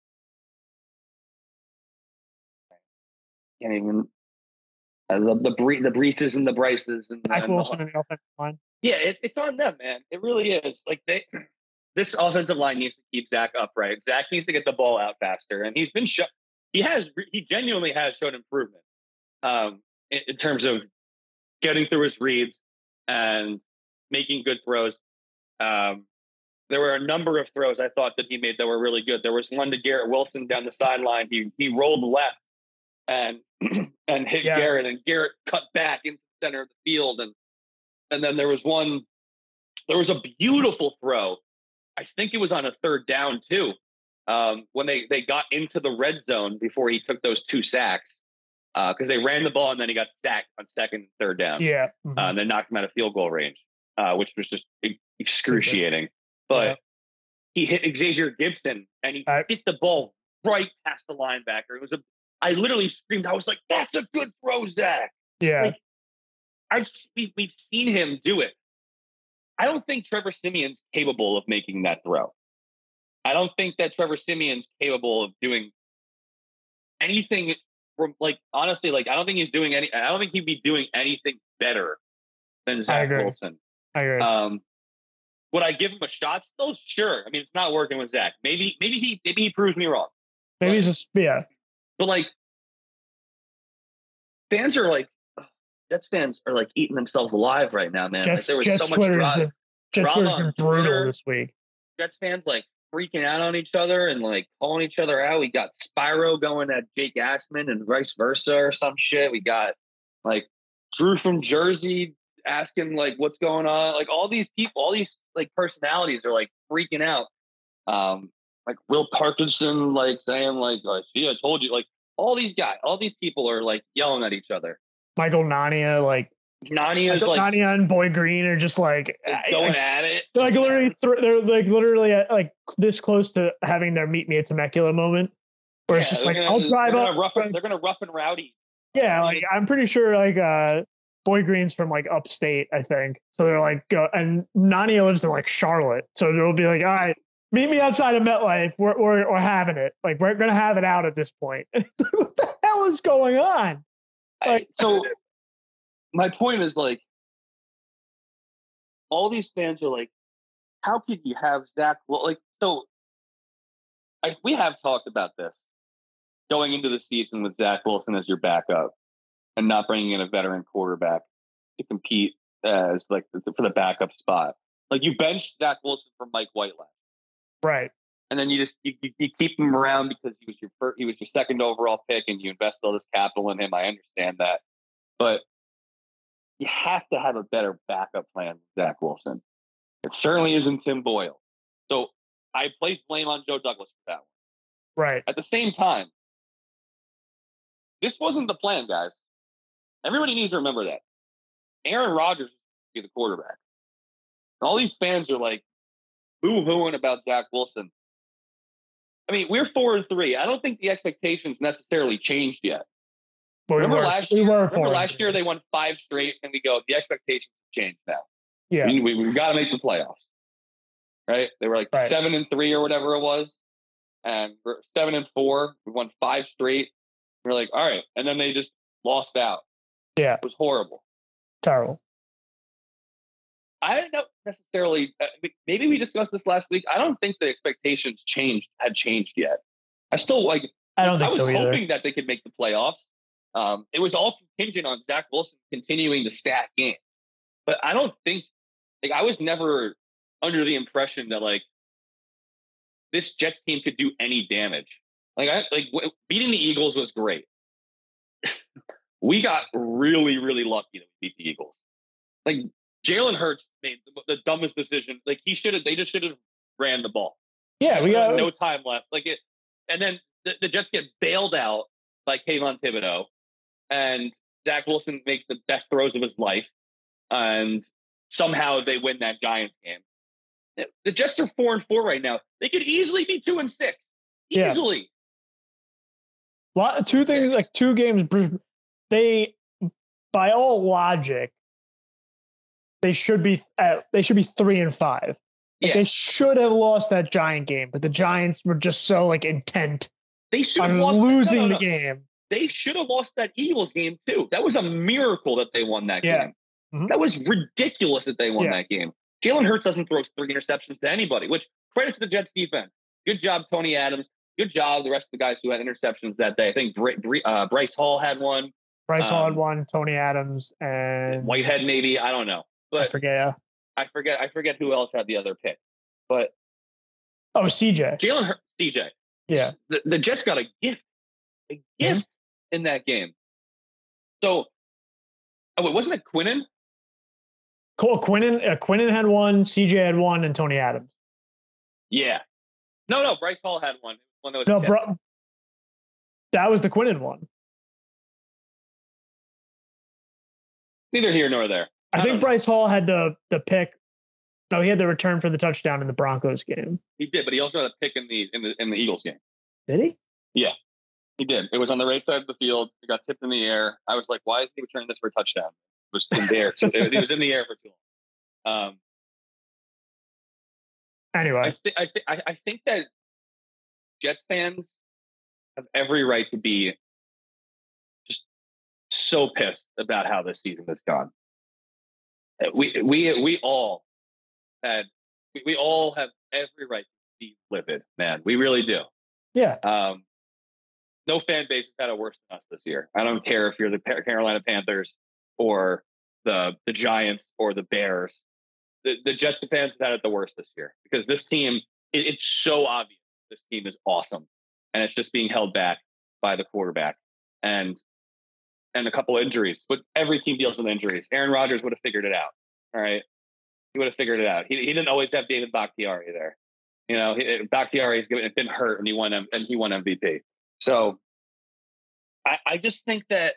even. I love the Breeces and the Bryces and Zach Wilson and the offensive line. Yeah, it's on them, man. It really is. Like this offensive line needs to keep Zach upright. Zach needs to get the ball out faster, and he's been he genuinely has shown improvement in terms of getting through his reads and making good throws. There were a number of throws I thought that he made that were really good. There was one to Garrett Wilson down the sideline. He rolled left and hit Garrett, and Garrett cut back into the center of the field. And then there was a beautiful throw. I think it was on a 3rd down too. When they got into the red zone before he took those 2 sacks, because they ran the ball and then he got sacked on 2nd and 3rd down. Yeah. Mm-hmm. And then knocked him out of field goal range, which was just excruciating. But he hit Xavier Gibson and he hit the ball right past the linebacker. I literally screamed. I was like, "That's a good throw, Zach." Yeah. Like, we've seen him do it. I don't think Trevor Siemian's capable of making that throw. I don't think that Trevor Siemian's capable of doing anything from honestly, I don't think he's doing I don't think he'd be doing anything better than Zach Wilson. I agree. Would I give him a shot still? Sure. I mean, it's not working with Zach. Maybe he proves me wrong. Maybe he's just But fans are Jets fans are eating themselves alive right now, man. Jets, there was Jets so much drama been brutal this week. Jets fans freaking out on each other and calling each other out. We got Spyro going at Jake Assman and vice versa or some shit. We got Drew from Jersey asking what's going on. All these people, all these personalities are freaking out. Will Parkinson saying see, I told you. All these guys, all these people are yelling at each other. Michael Nania, Nania and Boy Green are just going at it. They're literally at, this close to having their meet me at Temecula moment, where it's just I'll drive up. They're gonna rough and rowdy. Yeah, I'm pretty sure Boy Green's from upstate, I think. So they're and Nania lives in Charlotte, so they'll be all right, meet me outside of MetLife. We're having it. We're gonna have it out at this point. What the hell is going on? So my point is all these fans are how could you have Zach? Well, we have talked about this going into the season with Zach Wilson as your backup and not bringing in a veteran quarterback to compete as like for the backup spot. Like you benched Zach Wilson for Mike White last, right? And then you keep him around because he was your second overall pick, and you invest all this capital in him. I understand that, but you have to have a better backup plan with Zach Wilson. It certainly isn't Tim Boyle. So I place blame on Joe Douglas for that one. Right. At the same time, this wasn't the plan, guys. Everybody needs to remember that. Aaron Rodgers was be the quarterback. And all these fans are like boo-hooing about Zach Wilson. I mean, we're 4-3. I don't think the expectations necessarily changed yet. Remember last year they won 5 straight, and we go, the expectations have changed now. Yeah. We've got to make the playoffs. Right? They were like 7-3 or whatever it was. And we're 7-4. We won 5 straight. We're like, all right. And then they just lost out. Yeah. It was horrible. Terrible. I don't necessarily, maybe we discussed this last week. I don't think the expectations had changed yet. I still I was hoping that they could make the playoffs. It was all contingent on Zach Wilson continuing to stack games. But I don't think, I was never under the impression that this Jets team could do any damage. Beating the Eagles was great. We got really, really lucky that we beat the Eagles. Jalen Hurts made the dumbest decision. They just should have ran the ball. Yeah, we got no time left. And then the Jets get bailed out by Kayvon Thibodeau, and Zach Wilson makes the best throws of his life, and somehow they win that Giants game. The Jets are 4-4 right now. They could easily be 2-6. Easily. Yeah. Two things, 2 games. They, by all logic, they should be 3-5. They should have lost that Giant game, but the Giants were just so intent on losing the game. They should have lost that Eagles game too. That was a miracle that they won that game. Mm-hmm. That was ridiculous that they won that game. Jalen Hurts doesn't throw 3 interceptions to anybody, which credit to the Jets defense. Good job, Tony Adams. Good job, the rest of the guys who had interceptions that day. I think Bryce Hall had one. Hall had one, Tony Adams, and Whitehead maybe. I don't know. But I forget who else had the other pick. But CJ. Jalen Hurts, CJ. Yeah. The Jets got a gift in that game. So, wasn't it Quinnen? Quinnen had one, CJ had one, and Tony Adams. Yeah. No, Bryce Hall had one. One that was that was the Quinnen one. Neither here nor there. I think Bryce Hall had the pick. No, he had the return for the touchdown in the Broncos game. He did, but he also had a pick in the Eagles game. Did he? Yeah, he did. It was on the right side of the field. It got tipped in the air. I was like, why is he returning this for a touchdown? It was in the air. It was in the air for too long. Anyway, I think that Jets fans have every right to be just so pissed about how this season has gone. We all have every right to be livid, man. We really do. Yeah. No fan base has had it worse than us this year. I don't care if you're the Carolina Panthers or the Giants or the Bears. The Jets fans have had it the worst this year because this team, it's so obvious this team is awesome, and it's just being held back by the quarterback and a couple of injuries. But every team deals with injuries. Aaron Rodgers would have figured it out. All right, he would have figured it out. He didn't always have David Bakhtiari there. Bakhtiari's been hurt, and he won MVP. So I just think that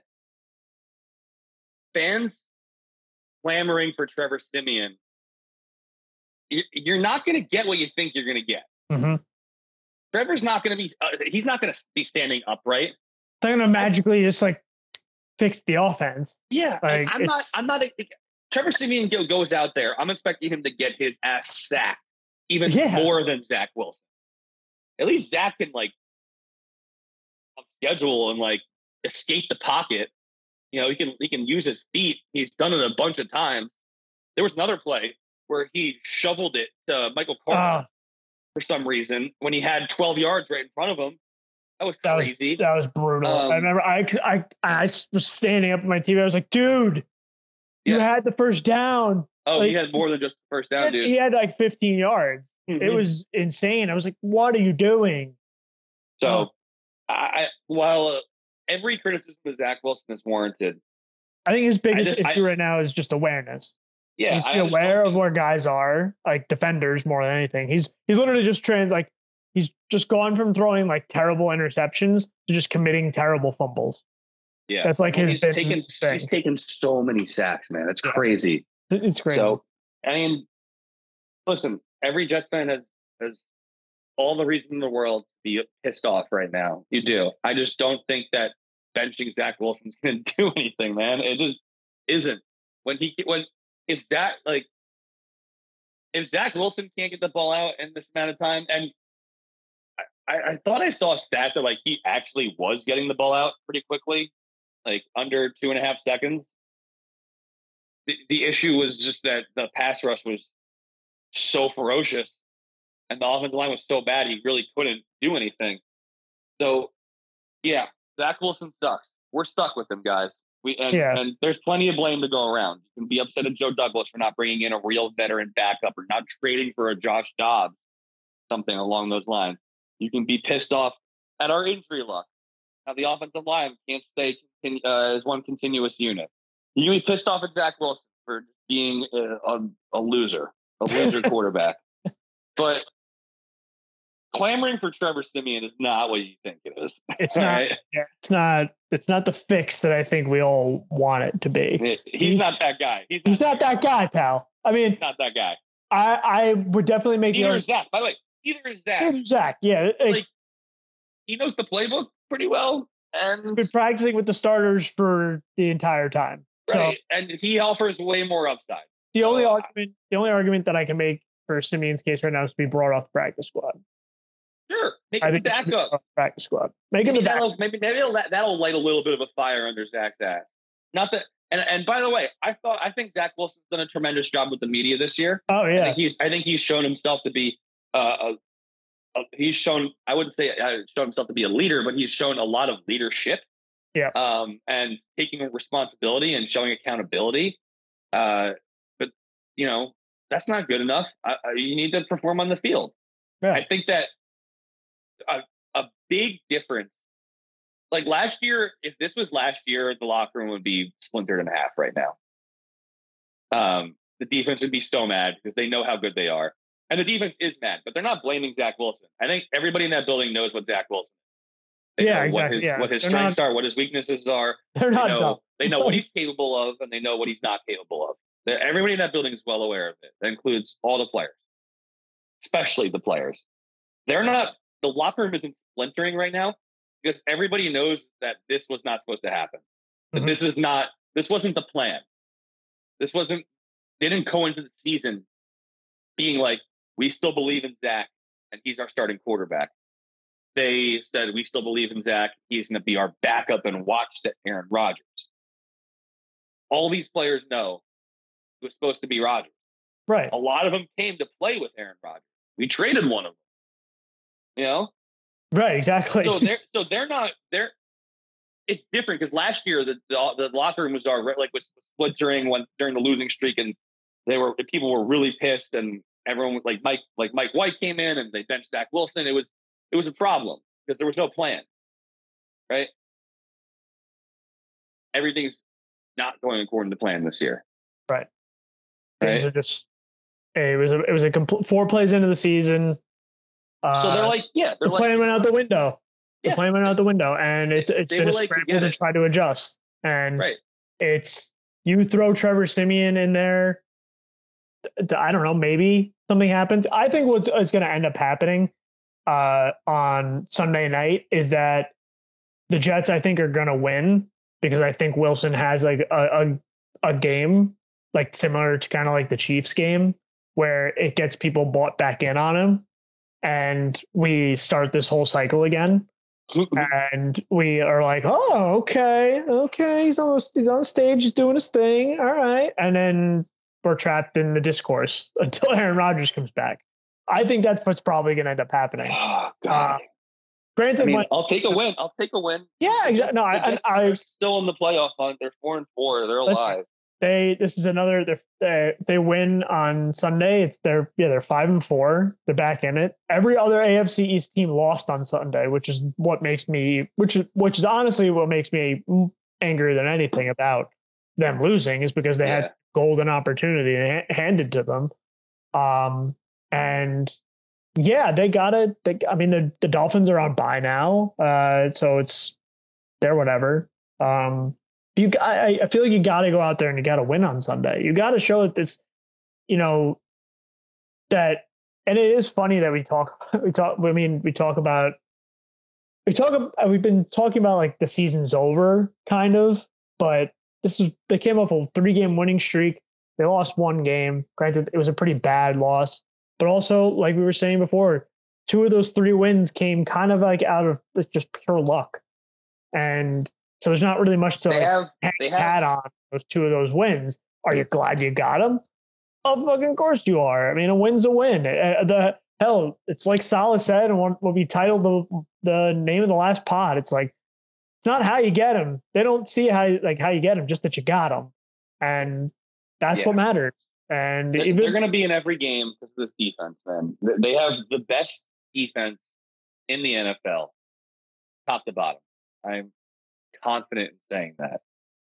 fans clamoring for Trevor Siemian, you're not going to get what you think you're going to get. Mm-hmm. Trevor's not going to be. He's not going to be standing upright. They're going to magically just fix the offense. Yeah, I'm not. Trevor Siemian goes out there. I'm expecting him to get his ass sacked even more than Zach Wilson. At least Zach can on schedule and escape the pocket. He can use his feet. He's done it a bunch of times. There was another play where he shoveled it to Michael Carter for some reason when he had 12 yards right in front of him. That was crazy. That was brutal. I remember I was standing up at my TV. I was like, dude, You had the first down. Oh, he had more than just the first down, dude. He had like 15 yards. It was insane. I was like, what are you doing? So, while every criticism of Zach Wilson is warranted, I think his biggest issue right now is just awareness. Yeah, he's aware of where guys are, like defenders more than anything. He's literally just he's just gone from throwing like terrible interceptions to just committing terrible fumbles. Yeah, that's like he's taken so many sacks, man. It's crazy. It's crazy. So, I mean, listen, every Jets fan has all the reason in the world to be pissed off right now. You do. I just don't think that benching Zach Wilson's going to do anything, man. It just isn't. If Zach Wilson can't get the ball out in this amount of time, and I thought I saw a stat that like he actually was getting the ball out pretty quickly, like under 2.5 seconds. The issue was just that the pass rush was so ferocious and the offensive line was so bad he really couldn't do anything. So, yeah, Zach Wilson sucks. We're stuck with him, guys. And there's plenty of blame to go around. You can be upset at Joe Douglas for not bringing in a real veteran backup or not trading for a Josh Dobbs, something along those lines. You can be pissed off at our injury luck. How the offensive line can't stay as one continuous unit. You can be pissed off at Zach Wilson for being a loser quarterback. But clamoring for Trevor Siemian is not what you think it is. It's not. Right? Yeah, it's not the fix that I think we all want it to be. He's not that guy. He's not that guy, pal. I mean, he's not that guy. I would definitely make either is Zach. By the way, either is Zach. Yeah, like he knows the playbook pretty well, and he's been practicing with the starters for the entire time. Right. So, and he offers way more upside. The only argument that I can make for Simeon's case right now is to be brought off the practice squad. Sure, make him the backup. Practice squad. Maybe that'll light a little bit of a fire under Zach's ass. Not that, and by the way, I think Zach Wilson's done a tremendous job with the media this year. Oh yeah, I think he's shown himself to be he's shown, I wouldn't say shown himself to be a leader, but he's shown a lot of leadership. Yeah. And taking responsibility and showing accountability. But that's not good enough. You need to perform on the field. Yeah. I think that a big difference, like last year, if this was last year, the locker room would be splintered in half right now. The defense would be so mad because they know how good they are. And the defense is mad, but they're not blaming Zach Wilson. I think everybody in that building knows what Zach Wilson is. They know exactly. What his strengths are, what his weaknesses are. They're not dumb. They know what he's capable of, and they know what he's not capable of. Everybody in that building is well aware of it. That includes all the players, especially the players. The locker room isn't splintering right now because everybody knows that this was not supposed to happen. That this wasn't the plan. They didn't go into the season being like, we still believe in Zach and he's our starting quarterback. They said, we still believe in Zach. He's going to be our backup and watch Aaron Rodgers. All these players know it was supposed to be Rodgers. Right. A lot of them came to play with Aaron Rodgers. We traded one of them. Right. Exactly. So they're not there. It's different because last year the locker room was was splintering during the losing streak, and people were really pissed, and everyone Mike White came in and they benched Zach Wilson. It was a problem because there was no plan, right? Everything's not going according to plan this year. Right. Things are just. It was a complete 4 plays into the season. So they're like, the plan went out the window. The plan went out the window, and it's been a scramble to try to adjust. And it's you throw Trevor Siemian in there. I don't know. Maybe something happens. I think what's going to end up happening on Sunday night is that the Jets, I think, are going to win because I think Wilson has like a game like similar to kind of like the Chiefs game where it gets people bought back in on him, and we start this whole cycle again. And we are like, oh, okay, he's on the stage, he's doing his thing, all right, and then we're trapped in the discourse until Aaron Rodgers comes back. I think that's what's probably going to end up happening. Oh, God. Granted, I'll take a win. Yeah, exactly. No, they're still in the playoff hunt. They're 4-4. They're alive. This is another. They win on Sunday. They're 5-4. They're back in it. Every other AFC East team lost on Sunday, which is honestly what makes me angrier than anything about them losing, is because they had golden opportunity handed to them. And they got it. I mean, the Dolphins are on bye now, so they're whatever. I feel like you got to go out there and you got to win on Sunday. You got to show that this, that, and it is funny that we've been talking about like the season's over kind of, but they came off a 3-game winning streak. They lost 1 game. Granted, it was a pretty bad loss, but also like we were saying before, 2 of those 3 wins came kind of like out of just pure luck. And so there's not really much to hang hat on those 2 of those wins. Are you glad you got them? Oh, fucking course you are. I mean, a win's a win. It's like Saleh said, and what we titled the name of the last pod. It's like, it's not how you get them. They don't see how you get them, just that you got them, and that's what matters. And they're going to be in every game because of this defense, man. They have the best defense in the NFL, top to bottom. I'm confident in saying that.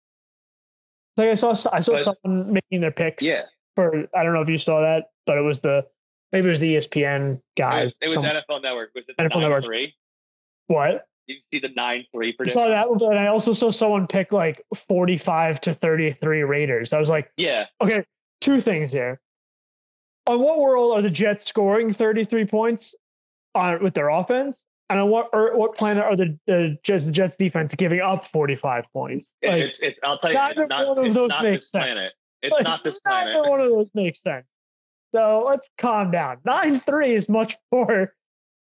Like I saw someone making their picks. Yeah. I don't know if you saw that, but it was the ESPN guys. It was NFL Network. Was it the NFL 9-3? What? Did you see the 9-3 prediction? I saw that, but I also saw someone pick like 45-33 Raiders. I was like, yeah. Okay, 2 things here. On what world are the Jets scoring 33 points with their offense? And on what planet are the Jets defense giving up 45 points? Like, I'll tell you, neither one of those makes sense. Planet. It's not this planet. Neither one of those makes sense. So let's calm down. 9-3 is much more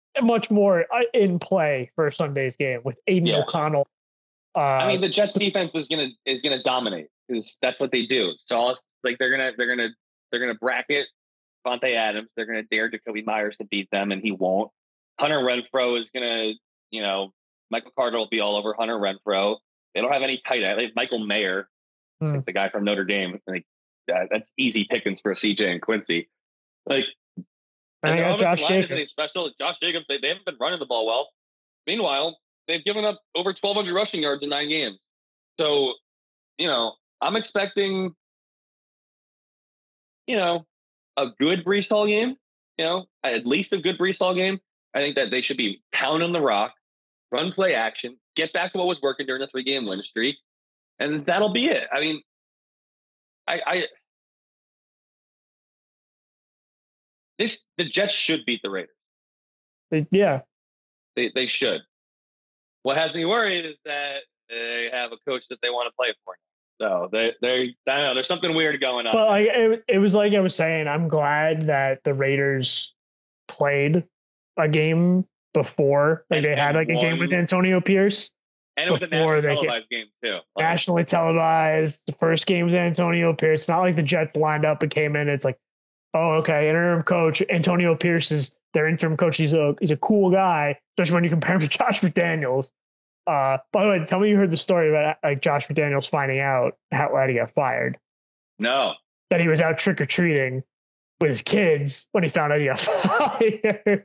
in play for Sunday's game with Aiden O'Connell. I mean, the Jets defense is gonna dominate because that's what they do. So like they're gonna bracket Vontae Adams. They're gonna dare Jacoby Myers to beat them, and he won't. Hunter Renfrow is gonna, Michael Carter will be all over Hunter Renfrow. They don't have any tight end. They have Michael Mayer, like the guy from Notre Dame. Like that's easy pickings for CJ and Quincy. Like, and Josh Jacobs. Is special. Josh Jacobs. They haven't been running the ball well. Meanwhile, they've given up over 1,200 rushing yards in 9 games. So, I'm expecting, a good Breece Hall game. At least a good Breece Hall game. I think that they should be pounding the rock, run play action, get back to what was working during the 3-game win streak, and that'll be it. I mean, the Jets should beat the Raiders. They should. What has me worried is that they have a coach that they want to play for now. So I don't know. There's something weird going on. But it was like I was saying, I'm glad that the Raiders played a game before. Like they had like a game with Antonio Pierce. And it was a nationally televised game too. Nationally televised. The first game was Antonio Pierce. It's not like the Jets lined up and came in. It's like, oh, okay, interim coach. Antonio Pierce is their interim coach. He's a cool guy, especially when you compare him to Josh McDaniels. By the way, tell me you heard the story about like Josh McDaniels finding out how he got fired. No. That he was out trick-or-treating with his kids when he found out he got fired.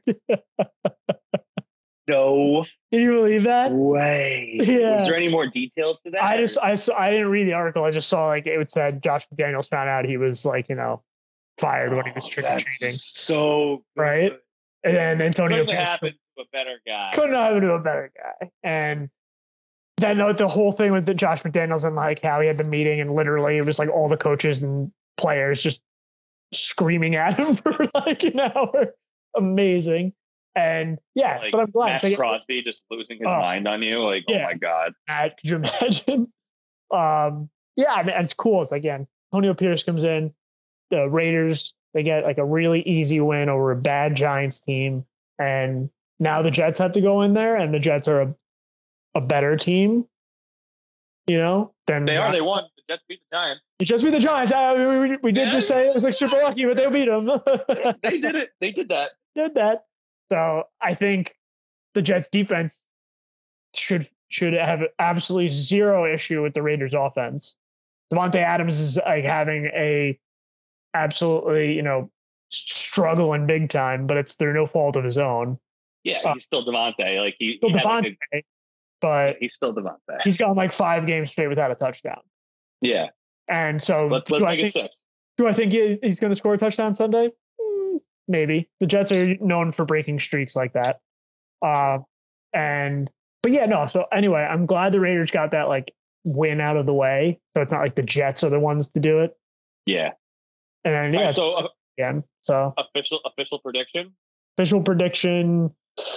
No. Can you believe that? Way. Yeah. Was there any more details to that? I didn't read the article. I just saw like it said Josh McDaniels found out he was like, fired when he was trick-or-treating. So good. Right? And then Antonio Couldn't happen to a better guy. Couldn't happen to a better guy. And then the whole thing with Josh McDaniels and like how he had the meeting and literally it was like all the coaches and players just screaming at him for like an hour. Amazing. And but I'm glad. Max Crosby just losing his mind on you. Like, oh my God. Could you imagine? I mean, it's cool. It's like, Antonio Pierce comes in. The Raiders, they get like a really easy win over a bad Giants team. And now the Jets have to go in there, and the Jets are a better team, than they are. They won. The Jets beat the Giants. The Jets beat the Giants. We did just say it was like super lucky, but they beat them. They did it. They did that. So I think the Jets defense should have absolutely zero issue with the Raiders offense. Davante Adams is like having a absolutely, struggling big time, but it's through no fault of his own. Yeah, he's still Davante. Like still Davante, but he's still Davante. He's gone like 5 games straight without a touchdown. Yeah. And so let's make it 6. Do I think he's going to score a touchdown Sunday? Maybe. The Jets are known for breaking streaks like that. So anyway, I'm glad the Raiders got that like win out of the way. So it's not like the Jets are the ones to do it. Yeah. And yeah. Right, so again, so official prediction. Official prediction.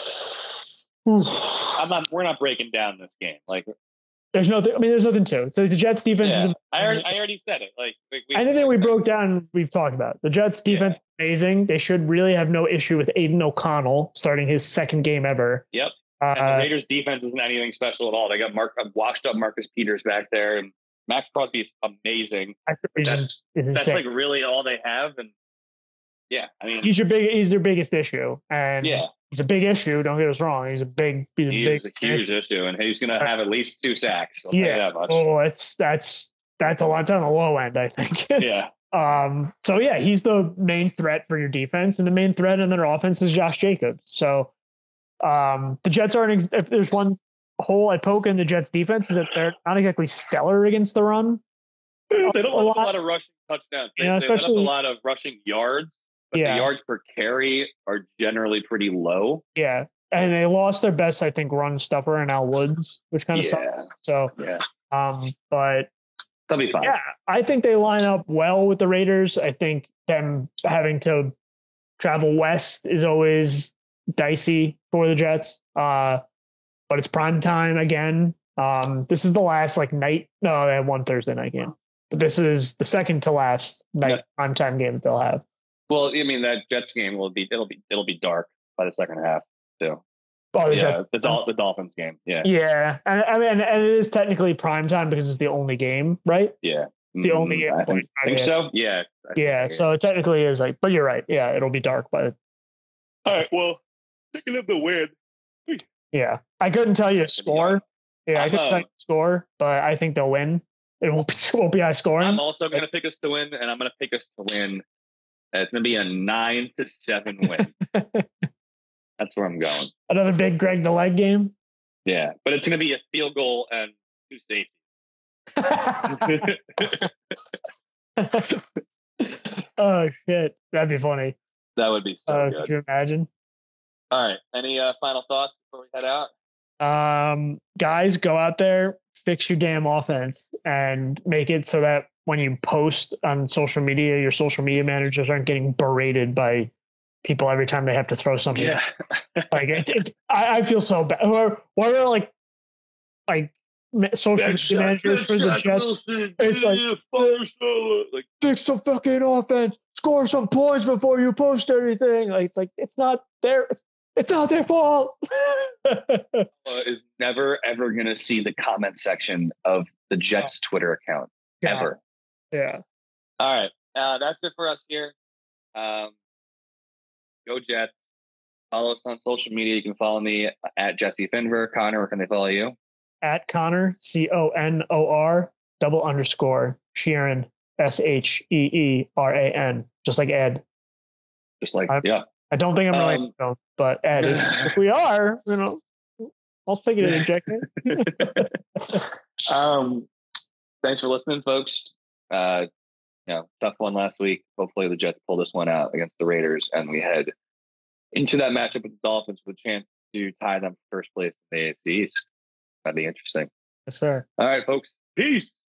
We're not breaking down this game. Like there's nothing to it. So the Jets defense is I already said it. Like anything we broke down, we've talked about. The Jets defense is amazing. They should really have no issue with Aiden O'Connell starting his second game ever. Yep. And the Raiders defense isn't anything special at all. They got washed up Marcus Peters back there, and Max Crosby is amazing. That's like really all they have. And yeah, I mean, he's their biggest issue. And he's a big issue. Don't get us wrong. He's a huge issue, and he's going to have at least 2 sacks. I'll tell you that much. Oh, that's a lot on the low end, I think. Yeah. So yeah, he's the main threat for your defense, and the main threat in their offense is Josh Jacobs. So the Jets aren't. If there's one hole I poke in the Jets defense is that they're not exactly stellar against the run. They don't have a lot of rushing touchdowns. They especially a lot of rushing yards. But the yards per carry are generally pretty low. Yeah. And they lost their best, I think, run stuffer in Al Woods, which kind of sucks. So, but they'll be fine. Yeah, I think they line up well with the Raiders. I think them having to travel west is always dicey for the Jets. But it's prime time again. This is the last night. No, they have one Thursday night game, but this is the second to last night prime time game that they'll have. Well, I mean that Jets game it'll be dark by the second half too. Oh, the Dolphins game. Yeah. Yeah, and I mean, and it is technically prime time because it's the only game, right? Yeah. The only game. I think so. Yeah. Yeah. So it technically is but you're right. Yeah, it'll be dark by. All right. Well, take a little bit weird. Yeah, I couldn't tell you a score. Yeah, I couldn't tell you a score, but I think they'll win. It won't be high scoring. I'm also going to pick us to win, and I'm going to pick us to win. It's going to be a 9-7 win. That's where I'm going. Another big Greg the Leg game? Yeah, but it's going to be a field goal and 2 safeties. Oh, shit. That'd be funny. That would be so good. Could you imagine? All right. Any final thoughts before we head out? Guys, go out there, fix your damn offense, and make it so that when you post on social media, your social media managers aren't getting berated by people every time they have to throw something. Yeah. I feel so bad. Why are like social media managers for the Jets? It's like fix the fucking offense, score some points before you post anything. It's not their fault. Is never ever gonna see the comment section of the Jets Twitter account ever. Yeah. All right. That's it for us here. Go Jets. Follow us on social media. You can follow me at Jesse Finver. Connor, where can they follow you? At Connor, CONOR _Sheeran, SHEERAN, just like Ed. I don't think I'm related to him, but Ed, if we are, I'll take it and inject it. Thanks for listening, folks. Tough one last week. Hopefully the Jets pull this one out against the Raiders and we head into that matchup with the Dolphins with a chance to tie them for first place in the AFC East. That'd be interesting. Yes, sir. All right, folks. Peace.